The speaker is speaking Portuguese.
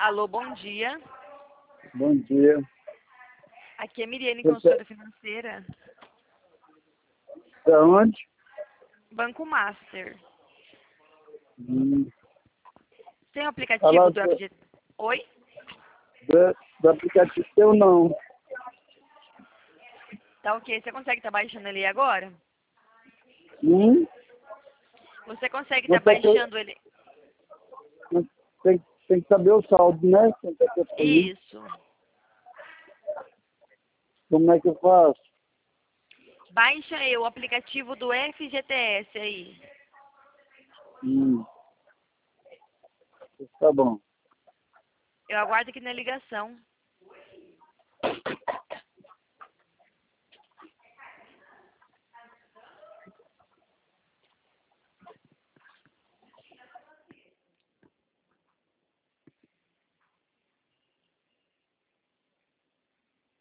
Alô, bom dia. Bom dia. Aqui é Miriane, consultora financeira. Da onde? Banco Master. Hum. Tem o aplicativo do FGTS? Oi? Do aplicativo seu não. Tá ok. Você consegue estar baixando ele agora? Você consegue estar baixando ele? Tem que saber o saldo, né? Isso. Como é que eu faço? Baixa aí o aplicativo do FGTS aí. Tá bom. Eu aguardo aqui na ligação.